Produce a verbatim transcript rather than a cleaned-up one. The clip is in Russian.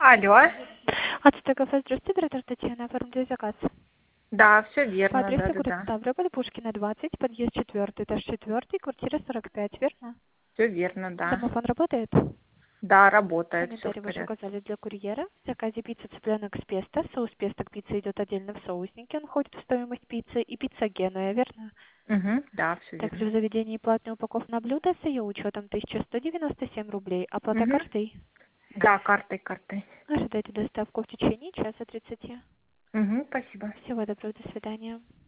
Алло. От Стекофа, здравствуйте, оператор Татьяна, оформляю заказ. Да, все По верно, да, адресу да, город да. Ставрополь, Пушкина, двадцать, подъезд четвертый, этаж четвертый, квартира сорок пять, верно? Все верно, да. Домофон работает? Да, работает, все в Комментарий ваш порядке. указали для курьера. В заказе пицца цыпленок с песто. Соус песто к пицце идет отдельно в соуснике. Он входит в стоимость пиццы. И пицца Генуя, верно? Угу, да, все Также верно. в заведении платная упаковка на блюдо с ее учетом тысяча сто девяносто семь рублей. Оплата Угу. картой. Да, картой, картой. Ожидайте доставку в течение часа тридцати. Угу, спасибо. Всего доброго, до свидания.